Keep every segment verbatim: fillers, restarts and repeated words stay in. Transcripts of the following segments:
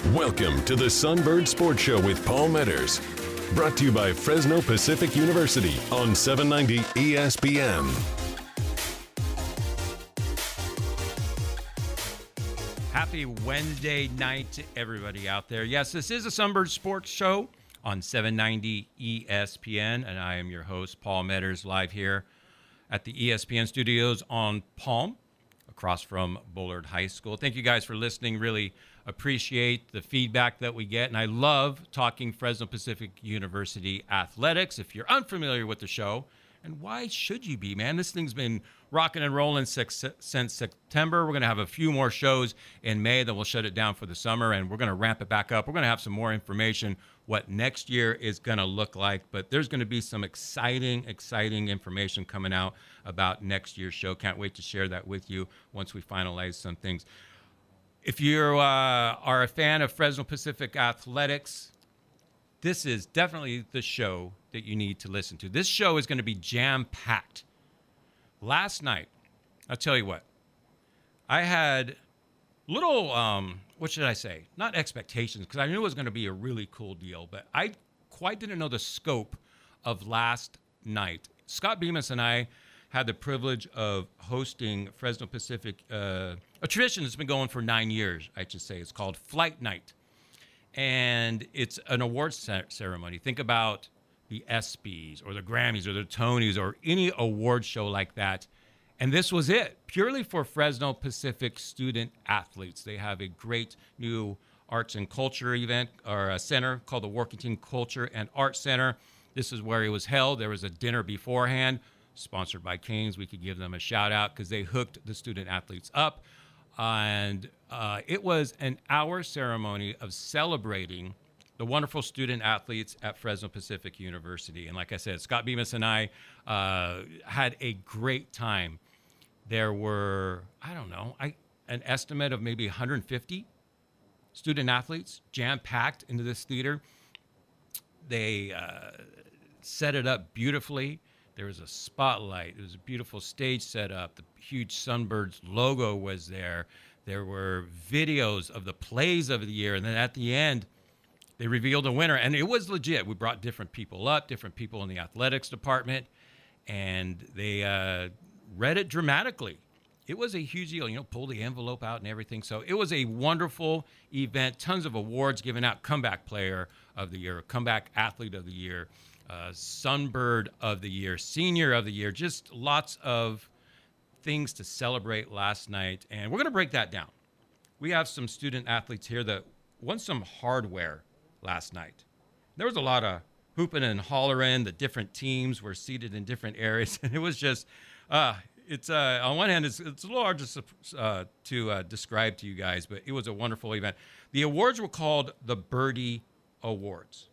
Welcome to the Sunbird Sports Show with Paul Metters. Brought to you by Fresno Pacific University on seven ninety E S P N. Happy Wednesday night to everybody out there. Yes, this is a Sunbird Sports Show on seven ninety E S P N, and I am your host, Paul Metters, live here at the E S P N studios on Palm, across from Bullard High School. Thank you guys for listening. Really appreciate the feedback that we get, and I love talking Fresno Pacific University athletics. If you're unfamiliar with the show, and why should you be, man? This thing's been rocking and rolling since September. We're going to have a few more shows in May, then we'll shut it down for the summer, and we're going to ramp it back up. We're going to have some more information what next year is going to look like, but there's going to be some exciting, exciting information coming out about next year's show. Can't wait to share that with you once we finalize some things. If you uh, are a fan of Fresno Pacific Athletics, this is definitely the show that you need to listen to. This show is going to be jam-packed. Last night, I'll tell you what, I had little, um, what should I say, not expectations, because I knew it was going to be a really cool deal, but I quite didn't know the scope of last night. Scott Bemis and I had the privilege of hosting Fresno Pacific, uh, a tradition that's been going for nine years, I should say. It's called Flight Night. And it's an awards ceremony. Think about the ESPYs or the Grammys or the Tonys or any award show like that. And this was it, purely for Fresno Pacific student athletes. They have a great new arts and culture event or a center called the Workington Culture and Arts Center. This is where it was held. There was a dinner beforehand, sponsored by Canes. We could give them a shout out because they hooked the student athletes up. And uh, it was an hour ceremony of celebrating the wonderful student athletes at Fresno Pacific University. And like I said, Scott Bemis and I uh, had a great time. There were, I don't know, I, an estimate of maybe one hundred fifty student athletes jam-packed into this theater. They uh, set it up beautifully. There was a spotlight. There was a beautiful stage set up. The huge Sunbirds logo was there. There were videos of the plays of the year. And then at the end, they revealed a winner. And it was legit. We brought different people up, different people in the athletics department, and they uh, read it dramatically. It was a huge deal, you know, pull the envelope out and everything. So it was a wonderful event, tons of awards given out, comeback player of the year, comeback athlete of the year, uh, Sunbird of the year, senior of the year, just lots of things to celebrate last night. And we're going to break that down. We have some student athletes here that won some hardware last night. There was a lot of hooping and hollering. The different teams were seated in different areas. And it was just, uh, it's uh, on one hand, it's, it's a little hard to, uh, to uh, describe to you guys, but it was a wonderful event. The awards were called the Birdie Awards.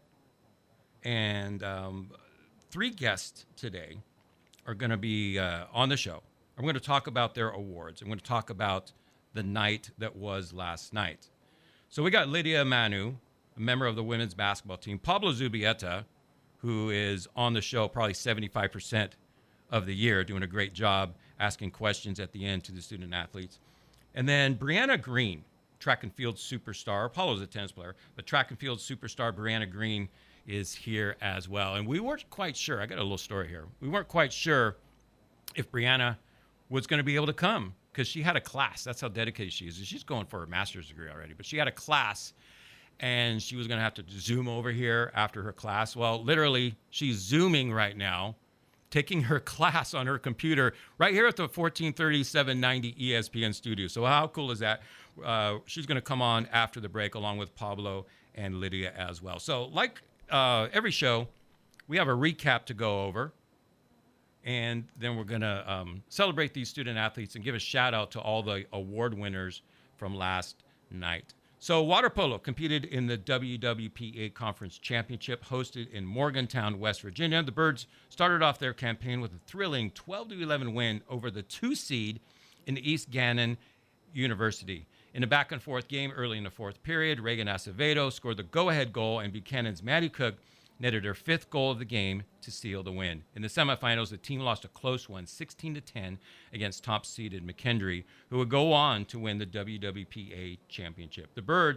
And um, three guests today are going to be uh, on the show. I'm going to talk about their awards. I'm going to talk about the night that was last night. So we got Lydia Manu, a member of the women's basketball team, Pablo Zubieta, who is on the show probably seventy-five percent of the year, doing a great job asking questions at the end to the student athletes. And then Brianna Green, track and field superstar. Apollo's a tennis player, but track and field superstar Brianna Green is here as well. And we weren't quite sure. I got a little story here. We weren't quite sure if Brianna was going to be able to come because she had a class. That's how dedicated she is. She's going for her master's degree already, but she had a class and she was going to have to Zoom over here after her class. Well, literally, she's Zooming right now, taking her class on her computer right here at the fourteen thirty, seven ninety E S P N studio. So how cool is that? Uh, she's going to come on after the break along with Pablo and Lydia as well. So like uh, every show, we have a recap to go over. And then we're going to um, celebrate these student athletes and give a shout out to all the award winners from last night. So water polo competed in the W W P A Conference Championship hosted in Morgantown, West Virginia. The Birds started off their campaign with a thrilling twelve to eleven win over the two seed in East Gannon University. In a back-and-forth game early in the fourth period, Reagan Acevedo scored the go-ahead goal, and Buchanan's Maddie Cook netted her fifth goal of the game to seal the win. In the semifinals, the team lost a close one, sixteen to ten, against top-seeded McKendree, who would go on to win the W W P A championship. The Birds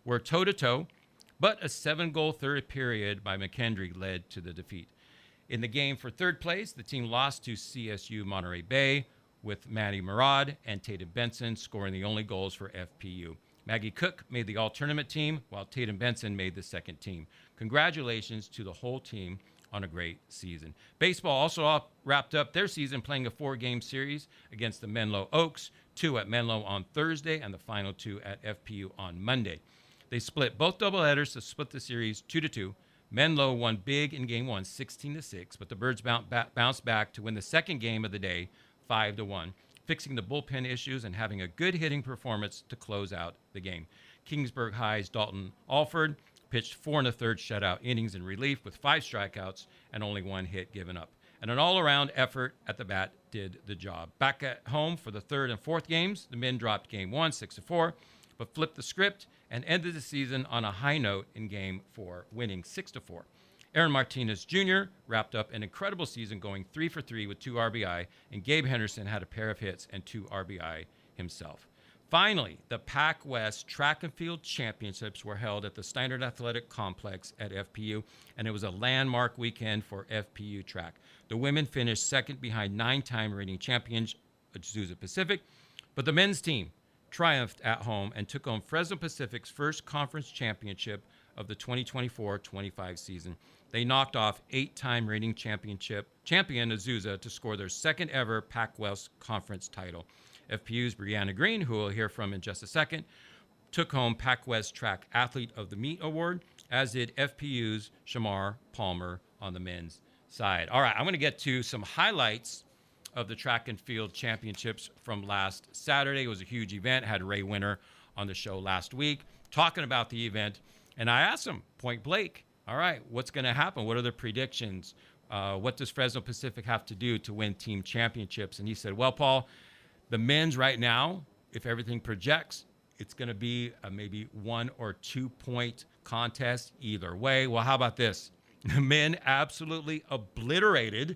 were toe-to-toe, but a seven-goal third period by McKendree led to the defeat. In the game for third place, the team lost to C S U Monterey Bay, with Maddie Murad and Tatum Benson scoring the only goals for F P U. Maggie Cook made the all-tournament team, while Tatum Benson made the second team. Congratulations to the whole team on a great season. Baseball also up, wrapped up their season playing a four-game series against the Menlo Oaks, two at Menlo on Thursday and the final two at F P U on Monday. They split both doubleheaders to split the series two to two. Menlo won big in game one, sixteen to six, but the Birds bounced back to win the second game of the day, five to one, fixing the bullpen issues and having a good hitting performance to close out the game. Kingsburg High's Dalton Alford pitched four and a third shutout innings in relief with five strikeouts and only one hit given up. And an all-around effort at the bat did the job. Back at home for the third and fourth games, the men dropped game one, six to four, but flipped the script and ended the season on a high note in game four, winning six to four. Aaron Martinez Junior wrapped up an incredible season going three for three with two R B I, and Gabe Henderson had a pair of hits and two R B I himself. Finally, the Pac West Track and Field Championships were held at the Steinert Athletic Complex at F P U, and it was a landmark weekend for F P U track. The women finished second behind nine-time reigning champions Azusa Pacific, but the men's team triumphed at home and took home Fresno Pacific's first conference championship of the twenty twenty-four twenty-five season. They knocked off eight-time reigning championship champion Azusa to score their second ever Pac West Conference title. F P U's Brianna Green, who we'll hear from in just a second, took home Pac West Track Athlete of the Meet award, as did F P U's Shamar Palmer on the men's side. All right, I'm going to get to some highlights of the Track and Field Championships from last Saturday. It was a huge event. Had Ray Winter on the show last week talking about the event, and I asked him point blank, all right, what's going to happen? What are the predictions? Uh, what does Fresno Pacific have to do to win team championships? And he said, well, Paul, the men's right now, if everything projects, it's going to be a maybe one or two point contest either way. Well, how about this? The men absolutely obliterated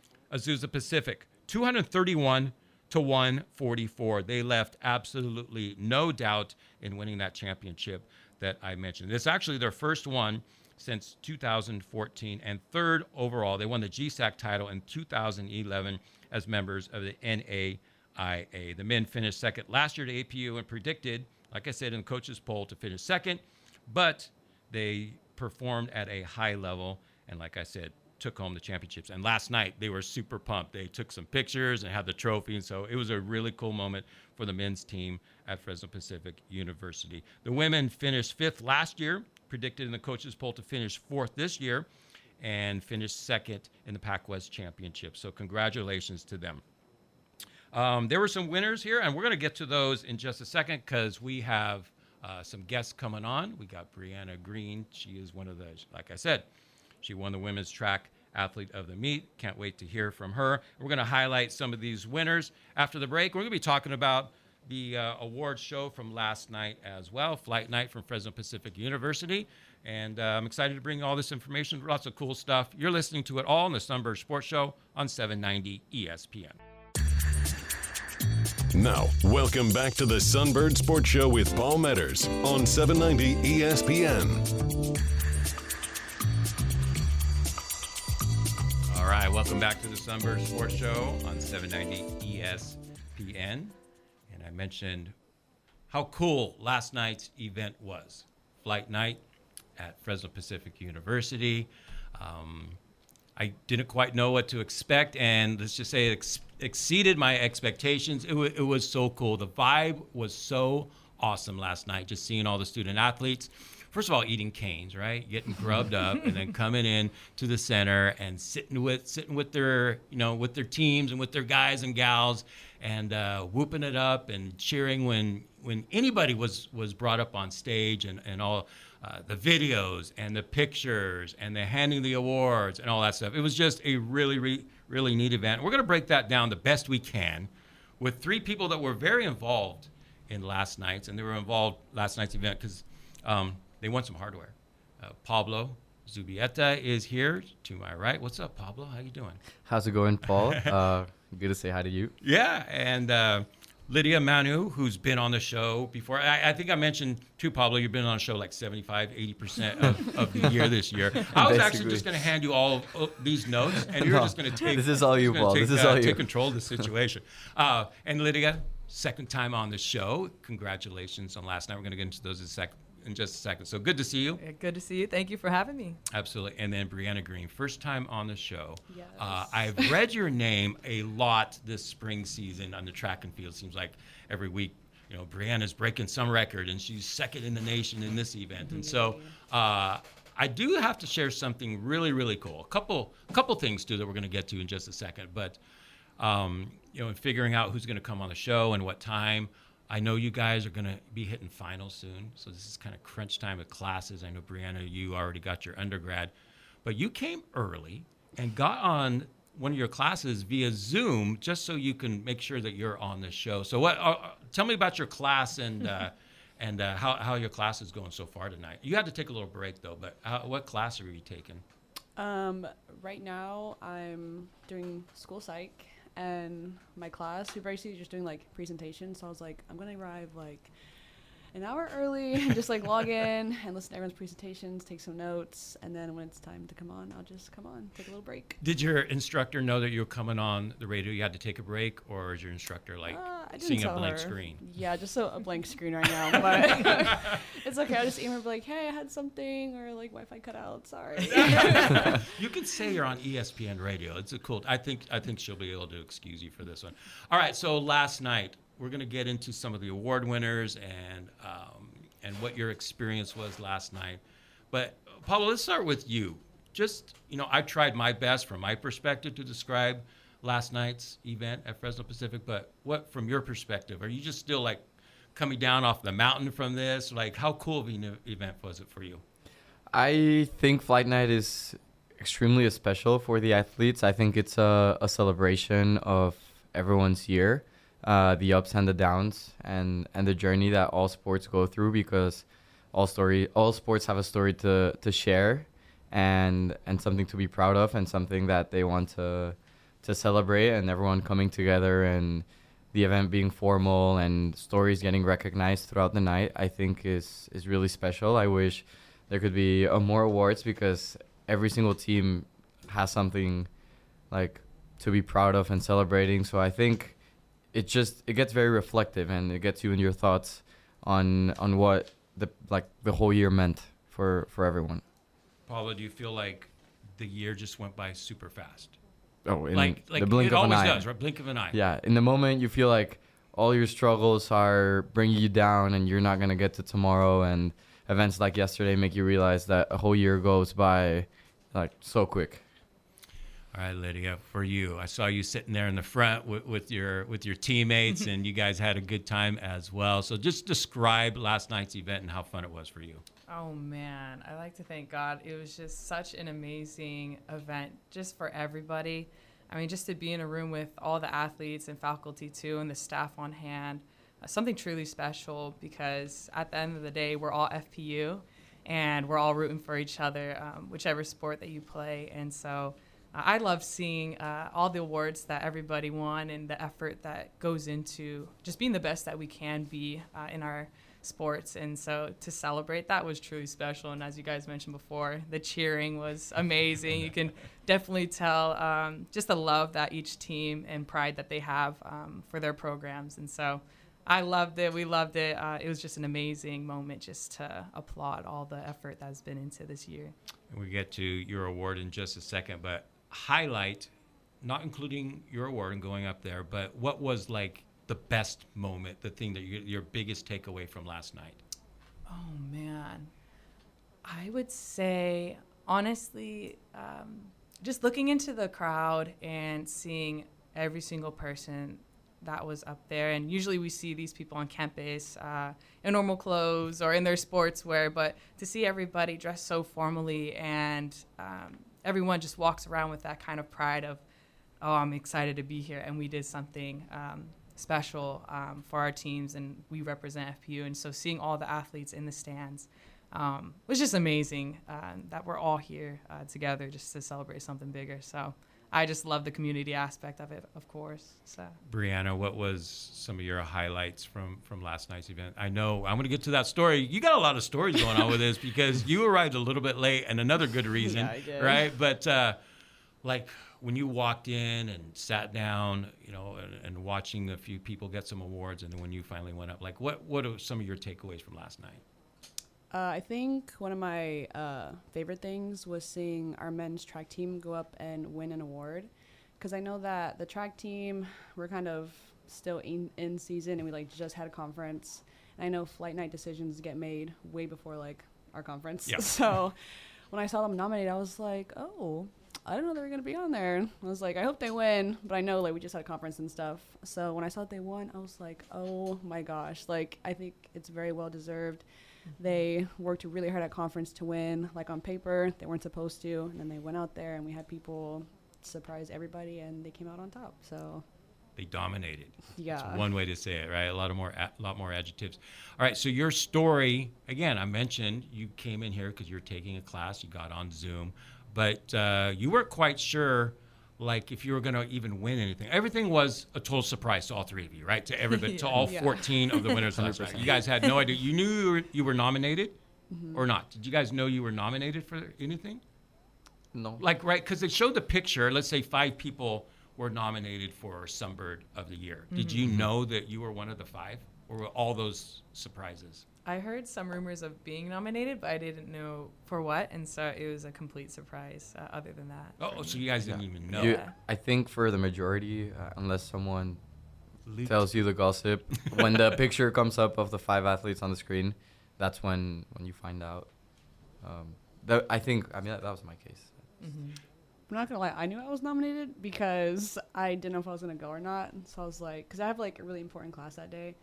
Azusa Pacific, two thirty-one to one forty-four. They left absolutely no doubt in winning that championship that I mentioned. It's actually their first one since two thousand fourteen and third overall. They won the G S A C title in two thousand eleven as members of the N A I A. The men finished second last year to A P U and predicted, like I said in the coaches poll, to finish second, but they performed at a high level and, like I said, took home the championships. And last night they were super pumped. They took some pictures and had the trophy, and so it was a really cool moment for the men's team at Fresno Pacific University. The women finished fifth last year, predicted in the coaches poll to finish fourth this year, and finished second in the Pac West Championship. So congratulations to them. Um, there were some winners here, and we're going to get to those in just a second because we have uh, some guests coming on. We got Brianna Green. She is one of the, like I said, she won the Women's Track Athlete of the Meet. Can't wait to hear from her. We're going to highlight some of these winners after the break. We're going to be talking about the uh, awards show from last night as well, Flight Night from Fresno Pacific University. And uh, I'm excited to bring all this information, lots of cool stuff. You're listening to it all on the Sunbird Sports Show on seven ninety E S P N. Now, welcome back to the Sunbird Sports Show with Paul Metters on seven ninety E S P N. All right, welcome back to the Sunbird Sports Show on seven ninety E S P N. And I mentioned how cool last night's event was. Flight Night at Fresno Pacific University. Um, I didn't quite know what to expect, and let's just say it ex- exceeded my expectations. It, w- it was so cool. The vibe was so awesome last night, just seeing all the student athletes. First of all, eating canes, right? Getting grubbed up, and then coming in to the center and sitting with sitting with their, you know, with their teams and with their guys and gals, and uh, whooping it up and cheering when when anybody was was brought up on stage, and and all uh, the videos and the pictures and the handing the awards and all that stuff. It was just a really really really neat event. We're gonna break that down the best we can with three people that were very involved in last night's, and they were involved last night's event because. Um, They won some hardware. Uh, Pablo Zubieta is here to my right. What's up, Pablo? How you doing? How's it going, Paul? uh, good to say hi to you. Yeah, and uh, Lydia Manu, who's been on the show before. I, I think I mentioned too, Pablo, you've been on the show like seventy-five, eighty percent of, of the year this year. I was actually just going to hand you all of these notes, and you're no, just going to take. This is all you, Paul. Take, this is uh, all you. Take control of the situation. uh, and Lydia, second time on the show. Congratulations on last night. We're going to get into those in a second. In just a second. So good to see you. Good to see you. Thank you for having me. Absolutely. And then Brianna Green, first time on the show. Yes. Uh, I've read your name a lot this spring season on the track and field. Seems like every week, you know, Brianna's breaking some record and she's second in the nation in this event. And so uh, I do have to share something really, really cool. A couple, a couple things too that we're going to get to in just a second. But um, you know, in figuring out who's going to come on the show and what time. I know you guys are going to be hitting finals soon, so this is kind of crunch time with classes. I know, Brianna, you already got your undergrad, but you came early and got on one of your classes via Zoom just so you can make sure that you're on the show. So what? Uh, tell me about your class and uh, and uh, how, how your class is going so far tonight. You had to take a little break, though, but how, what class are you taking? Um, right now, I'm doing school psych. And my class, we basically just doing like presentations. So I was like, I'm gonna arrive like an hour early and just like log in and listen to everyone's presentations, take some notes, and then when it's time to come on, I'll just come on, take a little break. Did your instructor know that you were coming on the radio? You had to take a break, or is your instructor like uh, seeing a blank her. screen? Yeah, just a, a blank screen right now. But it's okay. I'll just email her and be like, hey, I had something, or like Wi-Fi cut out. Sorry. You can say you're on E S P N radio. It's a cool. I think I think she'll be able to excuse you for this one. All right. So last night, we're going to get into some of the award winners and um, and what your experience was last night. But Pablo, let's start with you. Just, you know, I tried my best from my perspective to describe last night's event at Fresno Pacific. But what, from your perspective, are you just still like coming down off the mountain from this? Like, how cool of an event was it for you? I think Flight Night is extremely special for the athletes. I think it's a, a celebration of everyone's year. Uh, the ups and the downs and, and the journey that all sports go through, because all story all sports have a story to, to share and and something to be proud of and something that they want to to celebrate, and everyone coming together and the event being formal and stories getting recognized throughout the night, I think is is really special. I wish there could be uh, more awards, because every single team has something like to be proud of and celebrating. So I think it just it gets very reflective, and it gets you in your thoughts on on what the like the whole year meant for for everyone. Paula, do you feel like the year just went by super fast? Oh, in like like the blink it of always an eye. does, right? Blink of an eye. Yeah, in the moment you feel like all your struggles are bringing you down, and you're not gonna get to tomorrow. And events like yesterday make you realize that a whole year goes by like so quick. All right, Lydia, for you, I saw you sitting there in the front with, with your with your teammates, and you guys had a good time as well. So just describe last night's event and how fun it was for you. Oh, man. I like to thank God. It was just such an amazing event just for everybody. I mean, just to be in a room with all the athletes and faculty, too, and the staff on hand, uh, something truly special, because at the end of the day, we're all F P U, and we're all rooting for each other, um, whichever sport that you play. And so Uh, I love seeing uh, all the awards that everybody won and the effort that goes into just being the best that we can be uh, in our sports. And so to celebrate that was truly special. And as you guys mentioned before, the cheering was amazing. You can definitely tell um, just the love that each team and pride that they have um, for their programs. And so I loved it. We loved it. Uh, it was just an amazing moment just to applaud all the effort that's been into this year. And we get to your award in just a second, but highlight, not including your award and going up there, but what was like the best moment, the thing that you, your biggest takeaway from last night? Oh, man. I would say, honestly, um, just looking into the crowd and seeing every single person that was up there. And usually we see these people on campus uh, in normal clothes or in their sportswear, but to see everybody dressed so formally and um, everyone just walks around with that kind of pride of, oh, I'm excited to be here. And we did something um, special um, for our teams, and we represent F P U. And so seeing all the athletes in the stands um, was just amazing uh, that we're all here uh, together just to celebrate something bigger. So I just love the community aspect of it, of course. So, Brianna, what was some of your highlights from, from last night's event? I know I'm going to get to that story. You got a lot of stories going on with this because you arrived a little bit late, and another good reason, Yeah, I did. right? But uh, like when you walked in and sat down, you know, and, and watching a few people get some awards, and then when you finally went up, like what what are some of your takeaways from last night? Uh, I think one of my uh, favorite things was seeing our men's track team go up and win an award, because I know that the track team, we're kind of still in, in season, and we like just had a conference. And I know flight night decisions get made way before like our conference. Yeah. So when I saw them nominated, I was like, oh, I didn't know they were gonna be on there. I was like, I hope they win, but I know like we just had a conference and stuff. So when I saw that they won, I was like, oh my gosh, like I think it's very well deserved. They worked really hard at conference to win. Like on paper, they weren't supposed to, and then they went out there and we had people surprise everybody, and they came out on top. So They dominated. yeah, That's one way to say it, right? A lot of more, a lot more adjectives. All right. So your story, again, I mentioned you came in here because you're taking a class. You got on Zoom, but uh, you weren't quite sure, like, if you were going to even win anything. Everything was a total surprise to all three of you, right? To everybody, to all Yeah. fourteen of the winners last night. You guys had no idea. You knew you were, you were nominated, Mm-hmm. or not? Did you guys know you were nominated for anything? No. Like, right, because they showed the picture. Let's say five people were nominated for Sunbird of the Year. Did you know that you were one of the five, or were all those surprises? I heard some rumors of being nominated, but I didn't know for what, and so it was a complete surprise. Uh, other than that, Oh, for so me. you guys didn't even know. You, Yeah. I think for the majority, uh, unless someone Leaked. tells you the gossip, when the picture comes up of the five athletes on the screen, that's when, when you find out. Um, that, I think, I mean, that, that was my case. Mhm. I'm not gonna lie, I knew I was nominated because I didn't know if I was gonna go or not. So I was like, because I have like a really important class that day.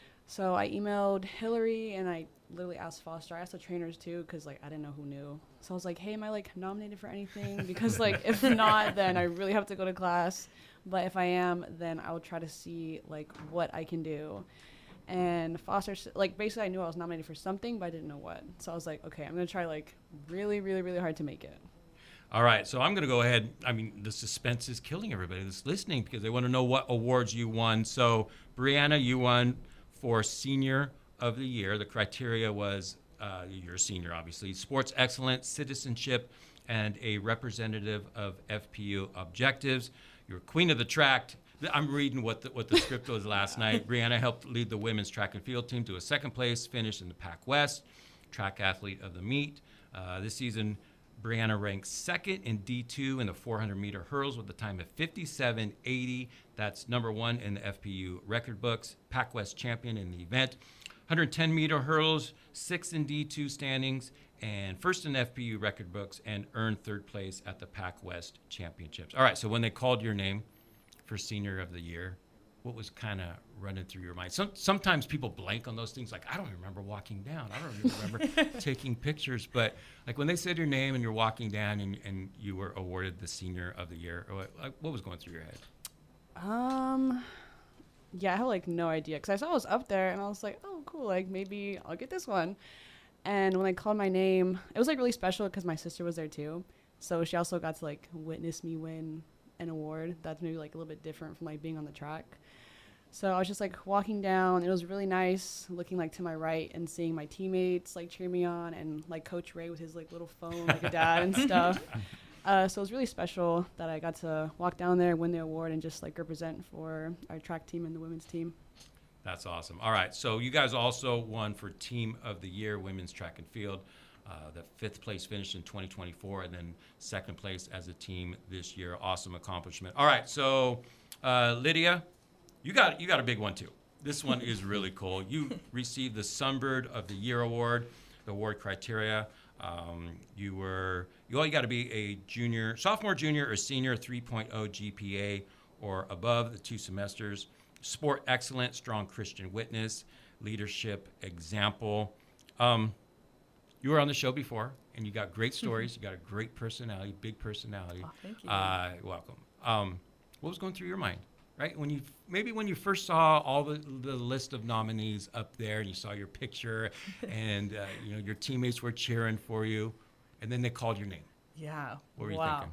So I emailed Hillary and I literally asked Foster. I asked the trainers too, because like I didn't know who knew. So I was like, hey, am I like nominated for anything? Because like if not, then I really have to go to class. But if I am, then I will try to see like what I can do. And Foster, s- like basically I knew I was nominated for something, but I didn't know what. So I was like, okay, I'm gonna try like really, really, really hard to make it. All right, so I'm going to go ahead. I mean, the suspense is killing everybody that's listening because they want to know what awards you won. So, Brianna, you won for Senior of the Year. The criteria was uh, you're a senior, obviously, sports excellence, citizenship, and a representative of F P U objectives. You're queen of the track. I'm reading what the, what the script was last night. Brianna helped lead the women's track and field team to a second place finish in the Pac West, track athlete of the meet. Uh, this season, Brianna ranks second in D two in the four hundred meter hurls with a time of fifty-seven eighty. That's number one in the F P U record books. Pac West champion in the event. one hundred ten meter hurls, sixth in D two standings, and first in F P U record books, and earned third place at the Pac West championships. All right, so when they called your name for Senior of the Year, what was kind of running through your mind? Some, sometimes people blank on those things. Like, I don't even remember walking down. I don't even remember taking pictures. But like when they said your name and you're walking down and, and you were awarded the Senior of the Year, or what, like, what was going through your head? Um, yeah, I have like no idea because I saw I was up there and I was like, oh, cool, like maybe I'll get this one. And when I called my name, it was like really special because my sister was there too, so she also got to like witness me win an award. That's maybe like a little bit different from like being on the track. So I was just like walking down. It was really nice looking like to my right and seeing my teammates like cheer me on, and like Coach Ray with his like little phone like a dad and stuff. Uh, so it was really special that I got to walk down there, win the award, and just like represent for our track team and the women's team. That's awesome. All right, so you guys also won for Team of the Year, women's track and field. Uh, the fifth place finish in twenty twenty-four, and then second place as a team this year. Awesome accomplishment. All right, so uh, Lydia, you got you got a big one too. This one is really cool. You received the Sunbird of the Year award. The award criteria: um, you were you all you got to be a junior, sophomore, junior, or senior, three point oh G P A or above the two semesters. Sport excellence, strong Christian witness, leadership example. Um, You were on the show before, and you got great stories. You got a great personality, big personality. Oh, thank you. Uh, welcome. Um, what was going through your mind, right? When you maybe when you first saw all the, the list of nominees up there, and you saw your picture, and uh, you know your teammates were cheering for you, and then they called your name. Yeah. What were you wow. thinking?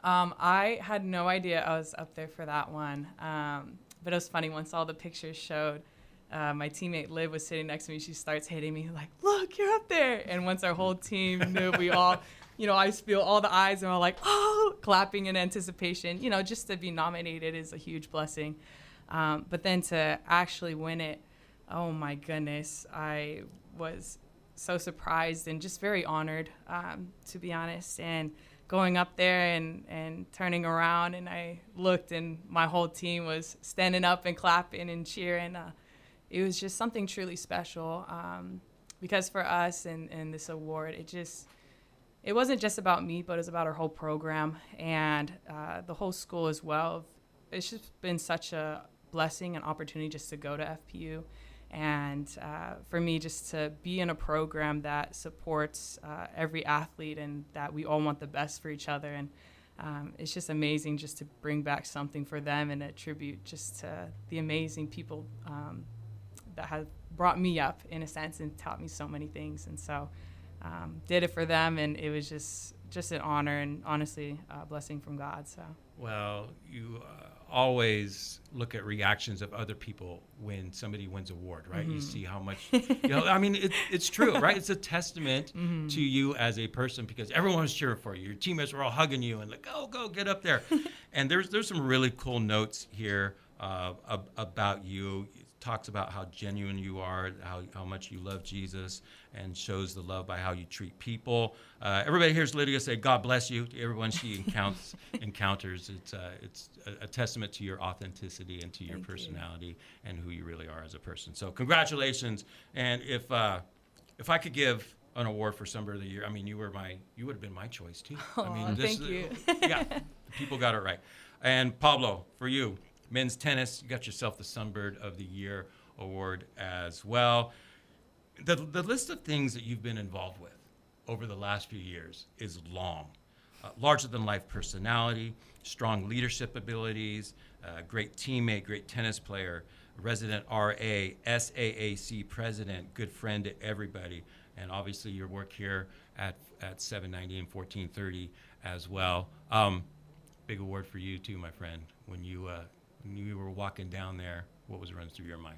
Um, I had no idea I was up there for that one. Um, but it was funny once all the pictures showed. Uh, my teammate Liv was sitting next to me. She starts hitting me like, "Look, you're up there!" And once our whole team knew, we all, you know, I feel all the eyes and we're all like, "Oh!" clapping in anticipation. You know, just to be nominated is a huge blessing. Um, but then to actually win it, oh my goodness, I was so surprised and just very honored, um, to be honest. And going up there and, and turning around, and I looked, and my whole team was standing up and clapping and cheering. Uh, it was just something truly special, um, because for us and, and this award, it just, it wasn't just about me, but it was about our whole program and uh, the whole school as well. It's just been such a blessing and opportunity just to go to F P U. And uh, for me, just to be in a program that supports uh, every athlete and that we all want the best for each other. And um, it's just amazing just to bring back something for them and a tribute just to the amazing people um, that have brought me up, in a sense, and taught me so many things. And so um, did it for them, and it was just, just an honor and honestly a blessing from God. So. Well, you uh, always look at reactions of other people when somebody wins an award, right? Mm-hmm. You see how much, you know, I mean, it, it's true, right? It's a testament mm-hmm. to you as a person, because everyone was cheering for you. Your teammates were all hugging you and like, go, go, get up there. And there's there's some really cool notes here uh, ab- about you. It talks about how genuine you are, how, how much you love Jesus, and shows the love by how you treat people. Uh, everybody hears Lydia say, "God bless you," to everyone she encounters. encounters. It's, uh, it's a, a testament to your authenticity and to your Thank personality you. And who you really are as a person. So congratulations. And if uh, if I could give an award for Sunbird of the Year, I mean, you were my, you would have been my choice too. Oh, I mean, this, thank you. Yeah, people got it right. And Pablo, for you, men's tennis, you got yourself the Sunbird of the Year award as well. The, the list of things that you've been involved with over the last few years is long. Uh, larger-than-life personality, strong leadership abilities, uh, great teammate, great tennis player, resident R A, S A A C president, good friend to everybody, and obviously your work here at at seven ninety and fourteen thirty as well. Um, big award for you too, my friend. When you uh, when you were walking down there, what was running through your mind?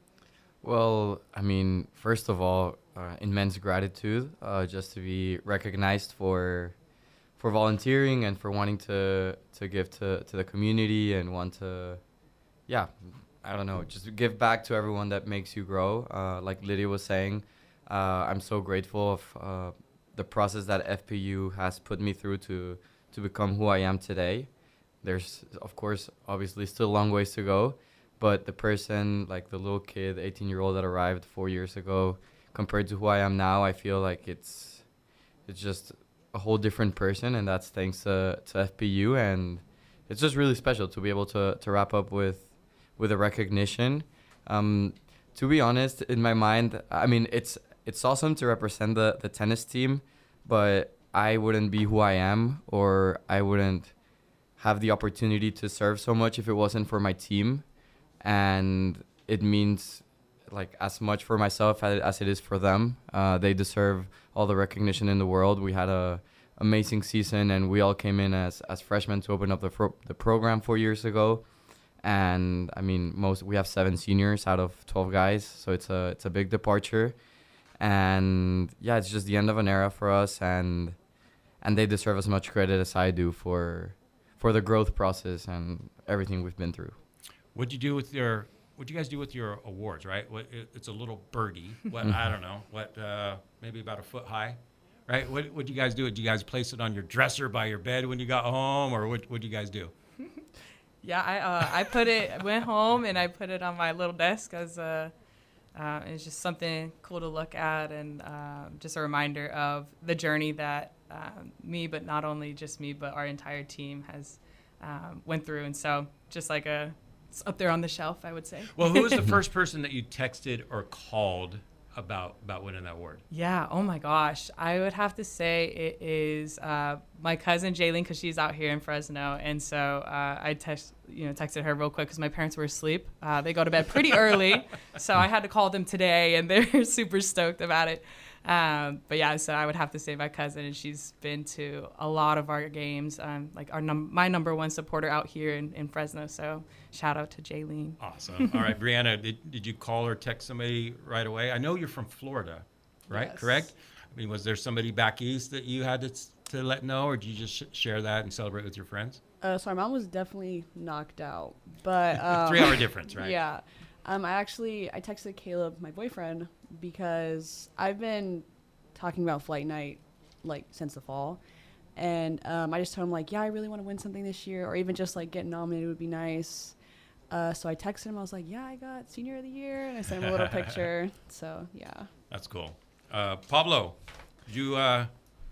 Well, I mean, first of all, uh, immense gratitude uh, just to be recognized for for volunteering and for wanting to to give to, to the community and want to, yeah, I don't know, just give back to everyone that makes you grow. Uh, like Lydia was saying, uh, I'm so grateful of uh, the process that F P U has put me through to to become who I am today. There's, of course, obviously still a long ways to go. But the person, like the little kid, eighteen-year-old that arrived four years ago, compared to who I am now, I feel like it's it's just a whole different person, and that's thanks to, to F P U. And it's just really special to be able to, to wrap up with with a recognition. Um, to be honest, in my mind, I mean, it's it's awesome to represent the, the tennis team, but I wouldn't be who I am, or I wouldn't have the opportunity to serve so much if it wasn't for my team. And it means like as much for myself as, as it is for them. Uh, they deserve all the recognition in the world. We had a amazing season, and we all came in as, as freshmen to open up the fro- the program four years ago. And I mean, most we have seven seniors out of twelve guys, so it's a it's a big departure. And yeah, it's just the end of an era for us, and and they deserve as much credit as I do for for the growth process and everything we've been through. What'd you do with your? What'd you guys do with your awards? Right, what, it, it's a little birdie. What I don't know. What uh, maybe about a foot high, right? What what'd you guys do? Did you guys place it on your dresser by your bed when you got home, or what? What'd you guys do? Yeah, I uh, I put it went home and I put it on my little desk as a. Uh, it's just something cool to look at, and uh, just a reminder of the journey that um, me, but not only just me, but our entire team has um, went through. And so, just like a. It's up there on the shelf, I would say. Well, who was the first person that you texted or called about about winning that award? Yeah, oh my gosh. I would have to say it is uh, my cousin Jaylene, because she's out here in Fresno. And so uh, I text, you know, texted her real quick because my parents were asleep. Uh, they go to bed pretty early, so I had to call them today, and they're super stoked about it. Um, but yeah, so I would have to say my cousin, and she's been to a lot of our games. Um, like our num- my number one supporter out here in, in Fresno. So shout out to Jaylene. Awesome. All right, Brianna, did, did you call or text somebody right away? I know you're from Florida, right? Yes. Correct? I mean, was there somebody back east that you had to, to let know, or did you just sh- share that and celebrate with your friends? Uh, so my mom was definitely knocked out, but um, Three hour difference, right? Yeah. Um, I actually I texted Caleb, my boyfriend, because I've been talking about flight night like since the fall, and um, I just told him like, yeah, I really want to win something this year, or even just like get nominated would be nice. Uh, so I texted him. I was like, yeah, I got senior of the year, and I sent him a little picture. So yeah. That's cool. Uh, Pablo, did you uh,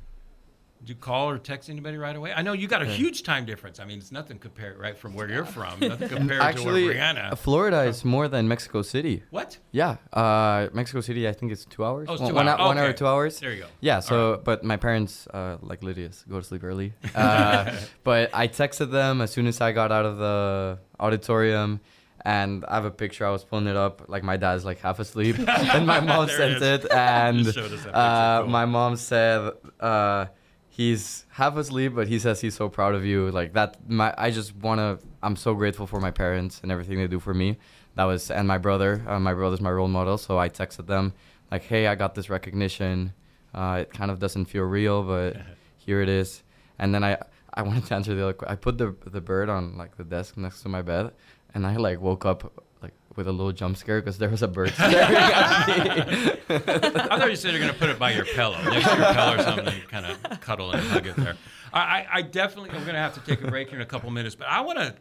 did you call or text anybody right away? I know you got a huge time difference. I mean, it's nothing compared, right, from where you're from. Nothing compared Actually, to where Brianna. Florida is more than Mexico City. What? Yeah, uh, Mexico City, I think it's two hours. Oh, it's one, two one hours. hou- one Okay. hour, two hours. There you go. Yeah. So, All right. but my parents, uh, like Lydia's, go to sleep early. Uh, but I texted them as soon as I got out of the auditorium, and I have a picture. I was pulling it up, like my dad's like half asleep, and my mom There sent it is. it, and You showed us that picture. uh, Cool. my mom said. Uh, He's half asleep, but he says he's so proud of you. Like that, my I just wanna. I'm so grateful for my parents and everything they do for me. That was and my brother. Uh, my brother's my role model, so I texted them like, "Hey, I got this recognition. Uh, it kind of doesn't feel real, but here it is." And then I I wanted to answer the other. que- I put the the bird on like the desk next to my bed, and I like woke up like with a little jump scare because there was a bird staring at me. I thought you said you're going to put it by your pillow, next to your pillow or something, and kind of cuddle and hug it there. I, I, I definitely, I'm going to have to take a break here in a couple minutes, but I want to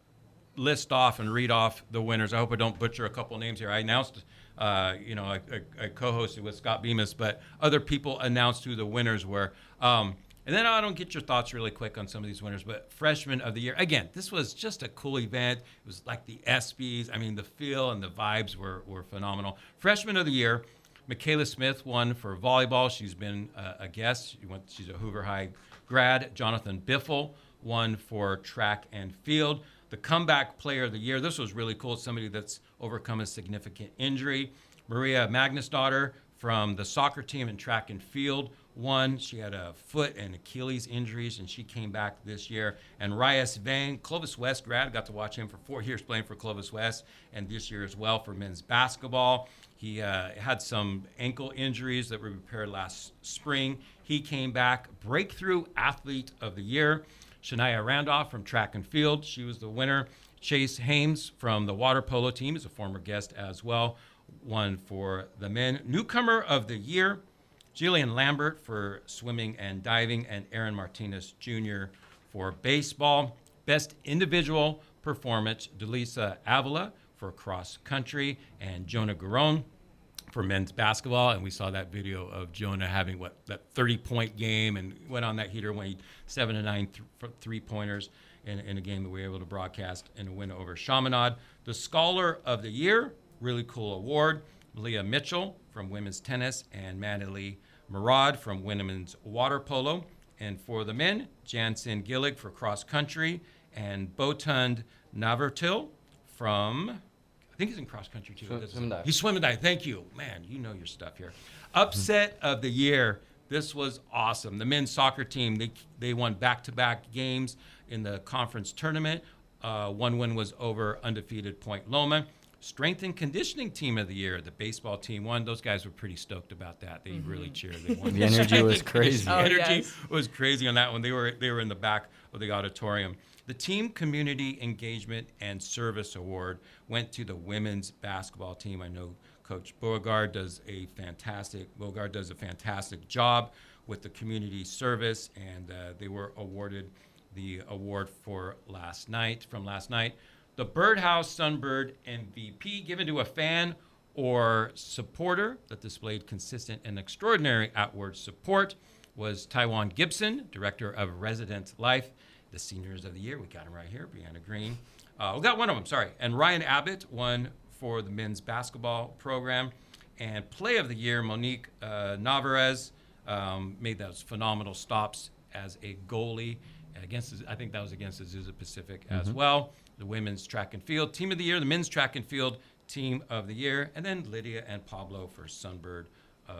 list off and read off the winners. I hope I don't butcher a couple names here. I announced, uh, you know, I, I, I co-hosted with Scott Bemis, but other people announced who the winners were. Um, and then I don't get your thoughts really quick on some of these winners, but Freshman of the Year. Again, this was just a cool event. It was like the ESPYs. I mean, the feel and the vibes were, were phenomenal. Freshman of the Year, Michaela Smith won for volleyball. She's been uh, a guest. She went, she's a Hoover High grad. Jonathan Biffle won for track and field. The Comeback Player of the Year. This was really cool. It's somebody that's overcome a significant injury. Maria Magnusdottir from the soccer team in track and field won. She had a foot and Achilles injuries, and she came back this year. And Reyes Vang, Clovis West grad, got to watch him for four years playing for Clovis West, and this year as well for men's basketball. He uh, had some ankle injuries that were repaired last spring. He came back. Breakthrough Athlete of the Year, Shania Randolph from track and field. She was the winner. Chase Hames from the water polo team is a former guest as well, won for the men. Newcomer of the Year, Jillian Lambert for swimming and diving, and Aaron Martinez Junior for baseball. Best individual performance, Delisa Avila for cross country, and Jonah Garone for men's basketball. And we saw that video of Jonah having what that thirty-point game and went on that heater, when he seven to nine th- three-pointers in, in a game that we were able to broadcast in a win over Chaminade. The Scholar of the Year, really cool award, Leah Mitchell from women's tennis, and Manali Murad from women's water polo. And for the men, Jansen Gillig for cross country, and Botund Navertil from, I think he's in cross country too. Swim- This is- swim and dive. He's swim and dive. Thank you. Man, you know your stuff here. Upset of the year. This was awesome. The men's soccer team, they they won back-to-back games in the conference tournament. Uh, one win was over undefeated Point Loma. Strength and conditioning team of the year, the baseball team won. Those guys were pretty stoked about that. They Mm-hmm. really cheered. They won. The energy Strength was and crazy. conditioning. Oh, energy yes. was crazy on that one. They were they were in the back of the auditorium. The Team Community Engagement and Service Award went to the women's basketball team. I know Coach Beauregard does a fantastic Beauregard does a fantastic job with the community service, and uh, they were awarded the award for last night from last night. The Birdhouse Sunbird M V P, given to a fan or supporter that displayed consistent and extraordinary outward support, was Taiwan Gibson, Director of Resident Life. The Seniors of the Year, we got him right here, Brianna Green. Uh, we got one of them, sorry. And Ryan Abbott won for the men's basketball program. And Play of the Year, Monique uh, Navarez um, made those phenomenal stops as a goalie against, I think that was against Azusa Pacific as well. The women's track and field team of the year, the men's track and field team of the year, and then Lydia and Pablo for Sunbird of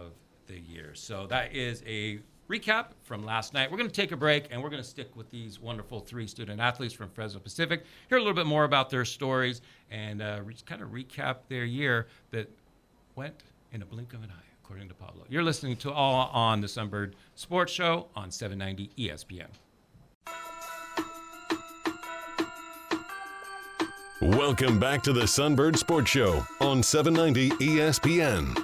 the year. So that is a recap from last night. We're going to take a break, and we're going to stick with these wonderful three student athletes from Fresno Pacific, hear a little bit more about their stories, and uh, just kind of recap their year that went in a blink of an eye, according to Pablo. You're listening to All on the Sunbird Sports Show on seven ninety E S P N. Welcome back to the Sunbird Sports Show on seven ninety E S P N.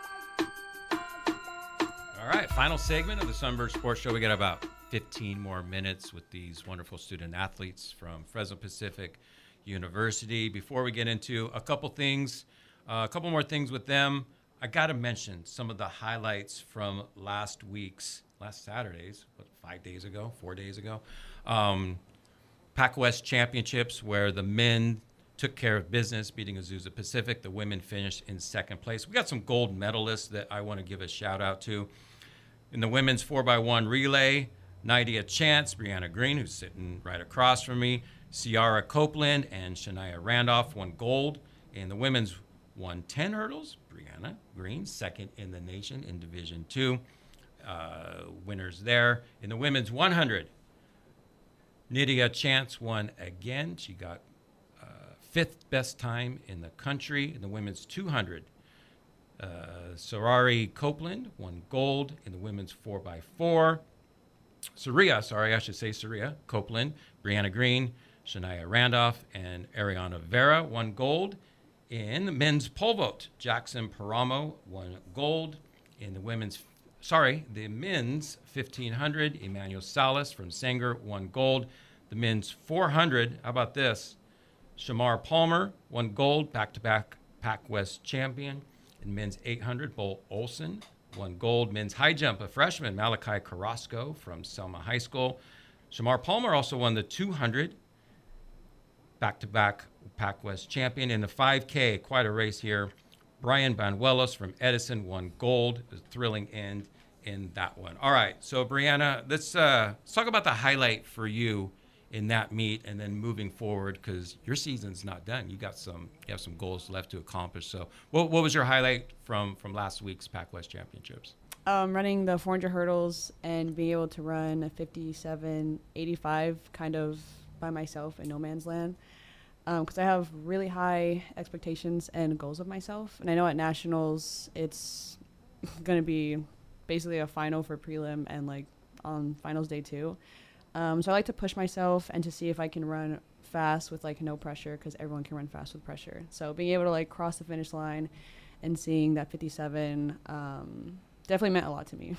All right, final segment of the Sunbird Sports Show. We got about fifteen more minutes with these wonderful student athletes from Fresno Pacific University. Before we get into a couple things, uh, a couple more things with them, I got to mention some of the highlights from last week's, last Saturday's, what, five days ago, four days ago, um, Pac West Championships, where the men took care of business, beating Azusa Pacific. The women finished in second place. We got some gold medalists that I want to give a shout out to. In the women's four by one relay, Nydia Chance, Brianna Green, who's sitting right across from me, Ciara Copeland, and Shania Randolph won gold. In the women's one ten hurdles, Brianna Green, second in the nation in Division two. Uh, winners there. In the women's one hundred, Nydia Chance won again. She got uh, fifth best time in the country. In the women's two hundred, uh, Sorari Copeland won gold. In the women's four by four, Saria, sorry, I should say Saria Copeland, Brianna Green, Shania Randolph, and Ariana Vera won gold. In the men's pole vault, Jackson Paramo won gold. In the women's, sorry, the men's fifteen hundred, Emmanuel Salas from Sanger won gold. The men's four hundred, how about this? Shamar Palmer won gold, back-to-back Pac West champion. In men's eight hundred, Bull Olson won gold. Men's high jump, a freshman, Malachi Carrasco from Selma High School. Shamar Palmer also won the two hundred, back-to-back Pac West champion. In the five K, quite a race here. Brian Banuelos from Edison won gold. A thrilling end in that one. All right, so Brianna, let's, uh, let's talk about the highlight for you in that meet, and then moving forward, because your season's not done. You got some, you have some goals left to accomplish. So, what, what was your highlight from from last week's Pac West Championships? Um, running the four hundred hurdles and being able to run a fifty-seven eighty-five kind of by myself in no man's land, because um, I have really high expectations and goals of myself. And I know at nationals it's going to be basically a final for prelim and like on finals day too. Um, so I like to push myself and to see if I can run fast with like no pressure, because everyone can run fast with pressure. So being able to like cross the finish line and seeing that fifty-seven um, definitely meant a lot to me.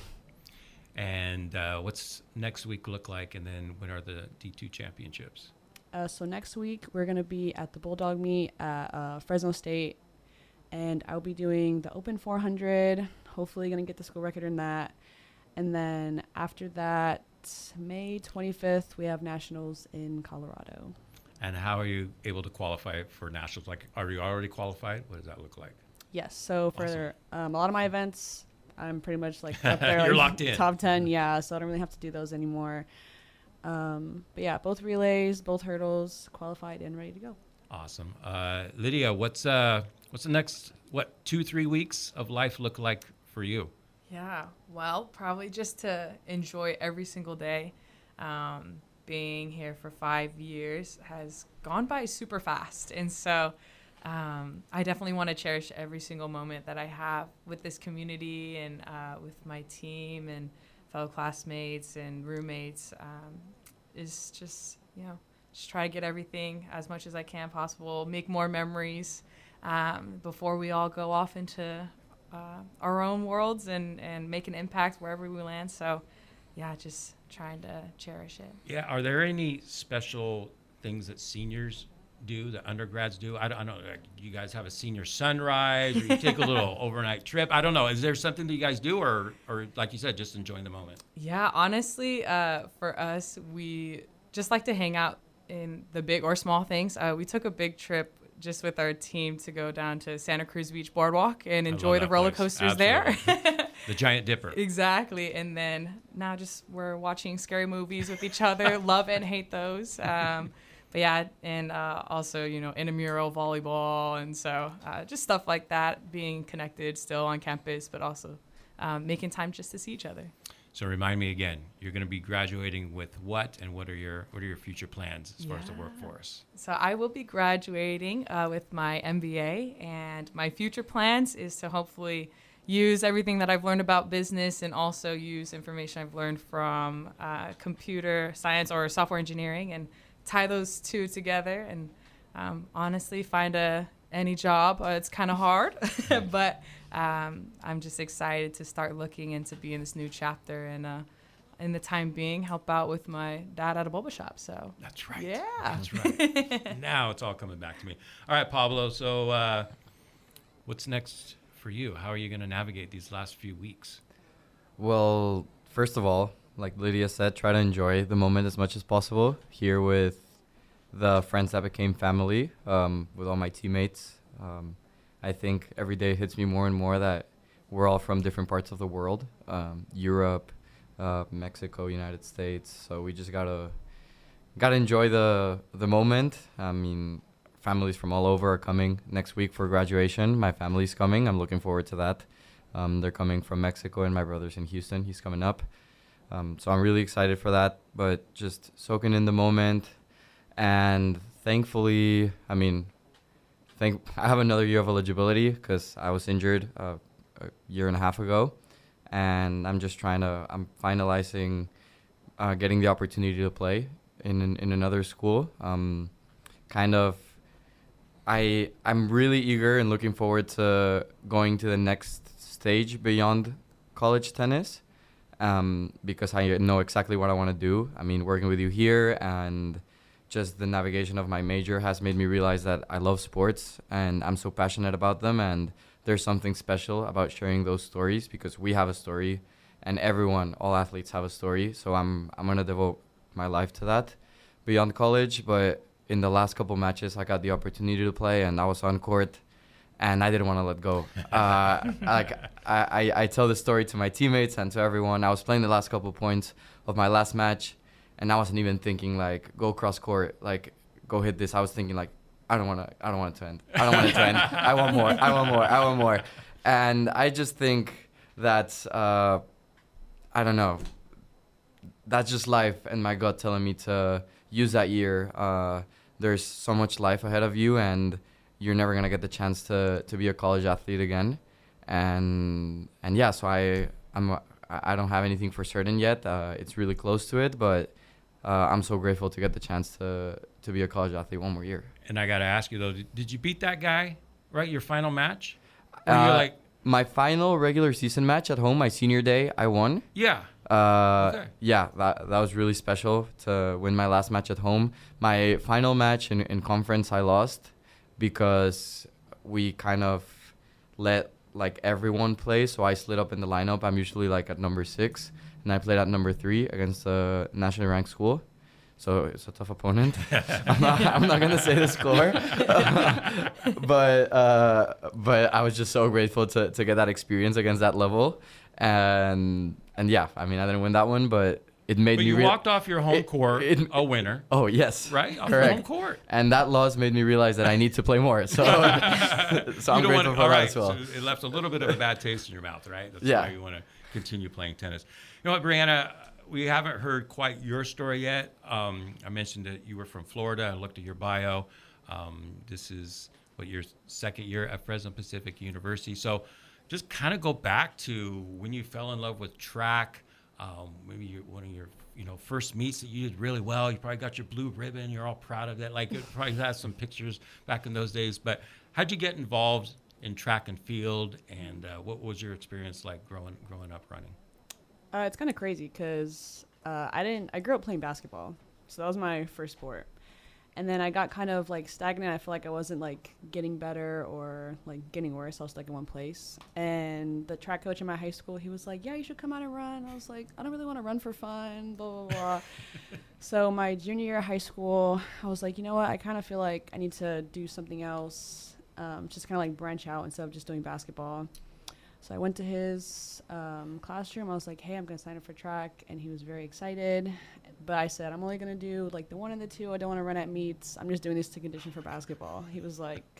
And uh, what's next week look like? And then when are the D two championships? Uh, so next week we're going to be at the Bulldog meet at uh, Fresno State, and I'll be doing the open four hundred, hopefully going to get the school record in that. And then after that, May twenty-fifth, we have nationals in Colorado. And how are you able to qualify for nationals? Like, are you already qualified? What does that look like? Yes. So for Awesome. um, a lot of my events, I'm pretty much like up there, You're like locked in. top ten. Yeah. So I don't really have to do those anymore. Um, but yeah, both relays, both hurdles, qualified and ready to go. Awesome. Uh, Lydia, what's uh, what's the next, what, two, three weeks of life look like for you? Yeah, well, probably just to enjoy every single day. Um, being here for five years has gone by super fast. And so um, I definitely want to cherish every single moment that I have with this community and uh, with my team and fellow classmates and roommates. Um, is just, you know, just try to get everything as much as I can possible, make more memories um, before we all go off into Uh, our own worlds and, and make an impact wherever we land. So, yeah, just trying to cherish it. Yeah. Are there any special things that seniors do, that undergrads do? I don't, I don't know. Like, you guys have a senior sunrise, or you take a little overnight trip? I don't know. Is there something that you guys do, or, or like you said, just enjoying the moment? Yeah, honestly, uh, for us, we just like to hang out in the big or small things. Uh, we took a big trip just with our team to go down to Santa Cruz Beach Boardwalk and enjoy the roller place. coasters there. The Giant Dipper. Exactly. And then now just we're watching scary movies with each other. Love and hate those. Um, but yeah, and uh, also, you know, intramural volleyball. And so uh, just stuff like that, being connected still on campus, but also um, making time just to see each other. So remind me again, you're going to be graduating with what, and what are your what are your future plans as far as the Yeah. workforce? So I will be graduating uh, with my M B A, and my future plans is to hopefully use everything that I've learned about business and also use information I've learned from uh, computer science or software engineering and tie those two together and um, honestly find a any job. Uh, it's kind of hard, but um, I'm just excited to start looking into being this new chapter and uh, in the time being help out with my dad at a boba shop. So That's right. yeah. That's right. Now it's all coming back to me. All right, Pablo. So uh, what's next for you? How are you going to navigate these last few weeks? Well, first of all, like Lydia said, try to enjoy the moment as much as possible here with the friends that became family, um, with all my teammates. Um, I think every day hits me more and more that we're all from different parts of the world, um, Europe, uh, Mexico, United States. So we just gotta gotta enjoy the the moment. I mean, families from all over are coming next week for graduation. My family's coming. I'm looking forward to that. Um, they're coming from Mexico, and my brother's in Houston. He's coming up. Um, so I'm really excited for that, but just soaking in the moment. And thankfully, I mean, thank I have another year of eligibility because I was injured uh, a year and a half ago. And I'm just trying to, I'm finalizing uh, getting the opportunity to play in in, in another school. Um, kind of, I, I'm really eager and looking forward to going to the next stage beyond college tennis. Um, because I know exactly what I want to do. I mean, working with you here and just the navigation of my major has made me realize that I love sports and I'm so passionate about them. And there's something special about sharing those stories because we have a story and everyone, all athletes have a story. So I'm, I'm going to devote my life to that beyond college. But in the last couple matches, I got the opportunity to play and I was on court. And I didn't want to let go. Uh, like I, I, I tell the story to my teammates and to everyone. I was playing the last couple points of my last match, and I wasn't even thinking like go cross court, like go hit this. I was thinking like I don't want to, I don't want it to end. I don't want it to end. I want more. I want more. I want more. And I just think that uh, I don't know. That's just life and my gut telling me to use that year. Uh, there's so much life ahead of you, and you're never gonna get the chance to, to be a college athlete again, and and yeah. So I I'm I don't have anything for certain yet. Uh, it's really close to it, but uh, I'm so grateful to get the chance to to be a college athlete one more year. And I got to ask you though, did, did you beat that guy? Right, your final match? Or Uh, you're like, my final regular season match at home, my senior day, I won. yeah. Uh, Okay. Yeah, that that was really special to win my last match at home. My final match in, in conference, I lost because we kind of let like everyone play. So I slid up in the lineup. I'm usually like at number six, and I played at number three against a nationally ranked school. So it's a tough opponent. I'm not. I'm not gonna say the score, but uh, but I was just so grateful to to get that experience against that level, and and yeah, I mean I didn't win that one, but it made But me. you rea- walked off your home it- court it- a winner, Oh yes, right? Off correct. your home court. And that loss made me realize that I need to play more. So, so You I'm don't grateful wanna- for all that right, as well. so it left a little bit of a bad taste in your mouth, right? That's Yeah. why you want to continue playing tennis. You know what, Brianna? We haven't heard quite your story yet. Um, I mentioned that you were from Florida. I looked at your bio. Um, this is what your second year at Fresno Pacific University. So, just kind of go back to when you fell in love with track. Um, maybe your, one of your you know first meets that you did really well. You probably got your blue ribbon. You're all proud of it. Like it probably has some pictures back in those days. But how'd you get involved in track and field? And uh, what was your experience like growing growing up running? Uh, it's kind of crazy because uh, I didn't. I grew up playing basketball, so that was my first sport. And then I got kind of like stagnant. I feel like I wasn't like getting better or like getting worse. I was stuck in one place. And the track coach in my high school, he was like, "Yeah, you should come out and run." I was like, "I don't really want to run for fun." Blah blah blah. So my junior year of high school, I was like, you know what? I kind of feel like I need to do something else, um, just kind of like branch out instead of just doing basketball. So I went to his um, classroom. I was like, hey, I'm going to sign up for track. And he was very excited. But I said, I'm only going to do like the one and the two. I don't want to run at meets. I'm just doing this to condition for basketball. He was like,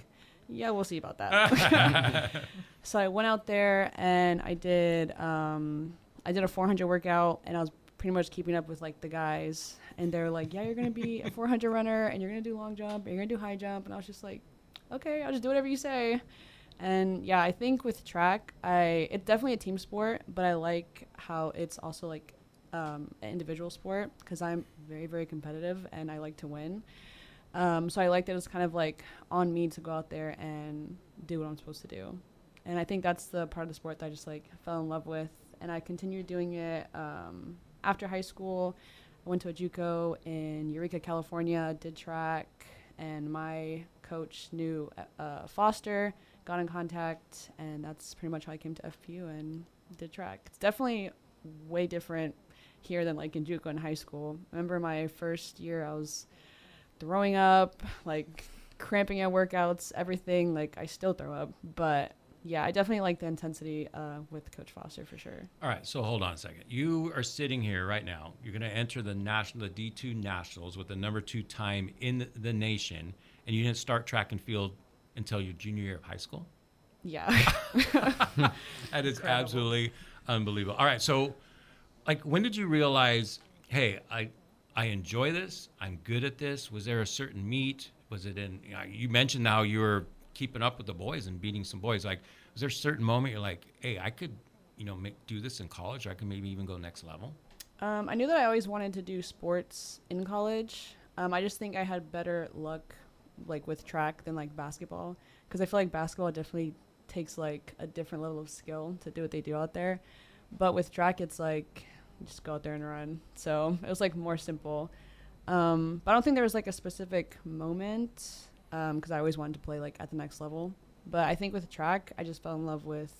yeah, we'll see about that. So I went out there and I did um, I did a four hundred workout, and I was pretty much keeping up with like the guys, and they're like, yeah, you're gonna be a four hundred runner, and you're gonna do long jump, and you're gonna do high jump, and I was just like, okay, I'll just do whatever you say. And yeah, I think with track, I it's definitely a team sport, but I like how it's also like um, an individual sport, because I'm very, very competitive and I like to win. Um, so I like that it's kind of like on me to go out there and do what I'm supposed to do. And I think that's the part of the sport that I just like fell in love with. And I continued doing it um, after high school. I went to a JUCO in Eureka, California, did track, and my coach knew uh, Foster, got in contact, and that's pretty much how I came to F P U and did track. It's definitely way different here than like in JUCO in high school. I remember my first year, I was throwing up, like cramping at workouts, everything. Like I still throw up, but yeah, I definitely like the intensity uh, with Coach Foster for sure. All right, so hold on a second. You are sitting here right now. You're going to enter the national, the D two Nationals with the number two time in the, the nation, and you didn't start track and field until your junior year of high school? Yeah. That is Incredible. Absolutely unbelievable. All right, so like when did you realize, hey, I I enjoy this, I'm good at this? Was there a certain meet? Was it in, you know, you mentioned how you were keeping up with the boys and beating some boys. Like, was there a certain moment you're like, hey, I could, you know, make, do this in college, or I could maybe even go next level? Um, I knew that I always wanted to do sports in college. Um, I just think I had better luck, like, with track than, like, basketball. Because I feel like basketball definitely takes, like, a different level of skill to do what they do out there. But with track, it's, like, you just go out there and run. So it was, like, more simple. Um, but I don't think there was, like, a specific moment, because um, I always wanted to play, like, at the next level. But I think with track, I just fell in love with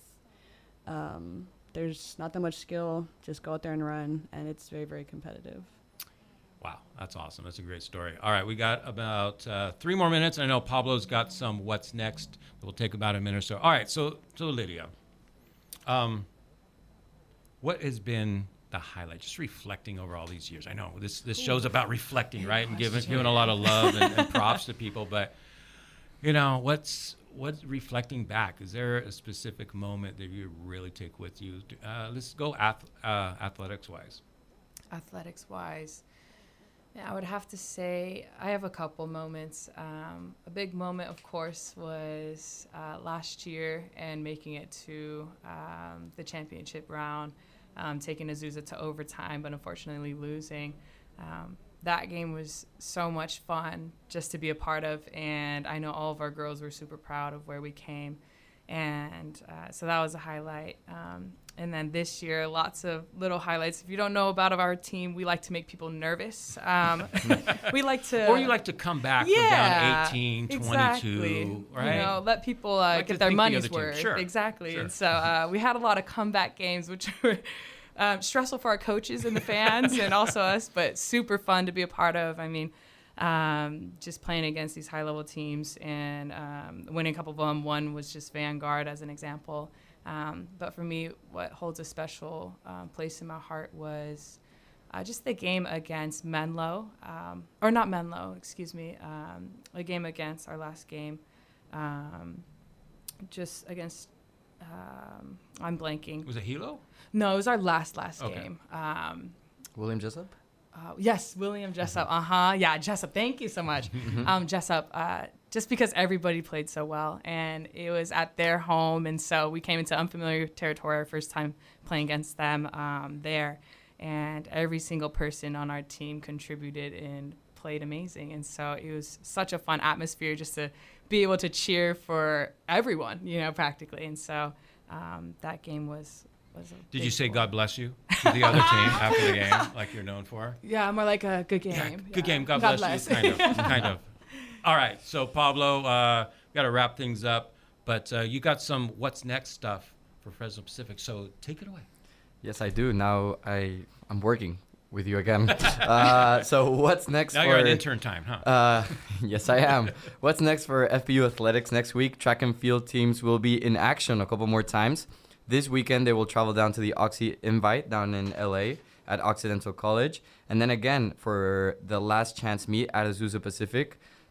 um, there's not that much skill. Just go out there and run, and it's very, very competitive. Wow, that's awesome. That's a great story. All right, we got about uh, three more minutes. I know Pablo's got some what's next. We'll take about a minute or so. All right, so, so Lydia, um, what has been the highlight, just reflecting over all these years? I know this this show's about reflecting, right, and giving giving a lot of love and, and props to people, but you know, what's what's reflecting back? Is there a specific moment that you really take with you? Uh, let's go ath- uh, athletics wise. Athletics wise, yeah, I would have to say I have a couple moments. Um, a big moment, of course, was uh, last year and making it to um, the championship round. Um, taking Azusa to overtime, but unfortunately losing. Um, that game was so much fun just to be a part of, and I know all of our girls were super proud of where we came, and uh, so that was a highlight. Um, and then this year, lots of little highlights. If you don't know about our team, we like to make people nervous. Um, we like to... Or you like to come back yeah, from down eighteen, exactly. twenty-two, right? You know, let people uh, like get their the money's the worth. Sure. Exactly. Sure. And so uh, we had a lot of comeback games, which were um, stressful for our coaches and the fans and also us, but super fun to be a part of. I mean, um, just playing against these high-level teams and um, winning a couple of them. One was just Vanguard as an example. Um, but for me, what holds a special um, place in my heart was uh, just the game against Menlo, um, or not Menlo, excuse me, um, a game against our last game, um, just against, um, I'm blanking. Was it Hilo? No, it was our last, last Okay. game. Um, William Jessup? Uh, yes, William Jessup. Uh huh. Yeah, Jessup. Thank you so much, um, Jessup. Uh, just because everybody played so well, and it was at their home, and so we came into unfamiliar territory our first time playing against them um, there, and every single person on our team contributed and played amazing, and so it was such a fun atmosphere just to be able to cheer for everyone, you know, practically, and so um, that game was. was a Did big you say one. God bless you to the other team after the game, like you're known for? Yeah, more like a good game. Yeah, good Yeah. game. God, God bless, bless. you. Kind of. kind of. All right. So, Pablo, uh, we got to wrap things up. But uh, you got some what's next stuff for Fresno Pacific. So take it away. Yes, I do. Now I, I'm working with you again. uh, so what's next Now for... you're on intern time, huh? Uh, yes, I am. What's next for F P U Athletics next week? Track and field teams will be in action a couple more times. This weekend, they will travel down to the Oxy Invite down in L A at Occidental College. And then again, for the last chance meet at Azusa Pacific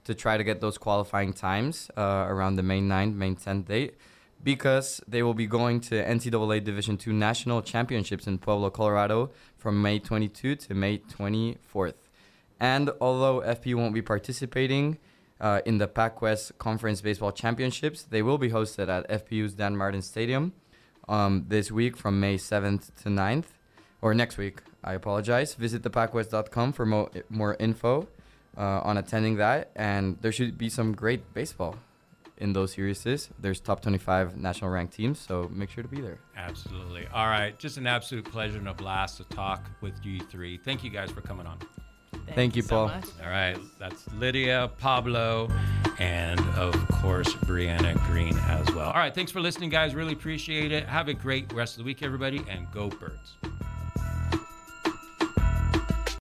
to try to get those qualifying times uh, around the May ninth, May tenth date, because they will be going to N C double A Division two National Championships in Pueblo, Colorado from May twenty-second to May twenty-fourth. And although F P U won't be participating uh, in the PacWest Conference Baseball Championships, they will be hosted at F P U's Dan Martin Stadium um, this week from May seventh to ninth, or next week, I apologize. Visit the pac west dot com for mo- more info uh, on attending that, and there should be some great baseball in those series. There's top twenty-five national ranked teams, so make sure to be there. Absolutely. All right. Just an absolute pleasure and a blast to talk with you three. Thank you guys for coming on. Thank, Thank you, so Paul. much. All right. That's Lydia, Pablo, and of course, Brianna Green as well. All right. Thanks for listening, guys. Really appreciate it. Have a great rest of the week, everybody, and go Birds.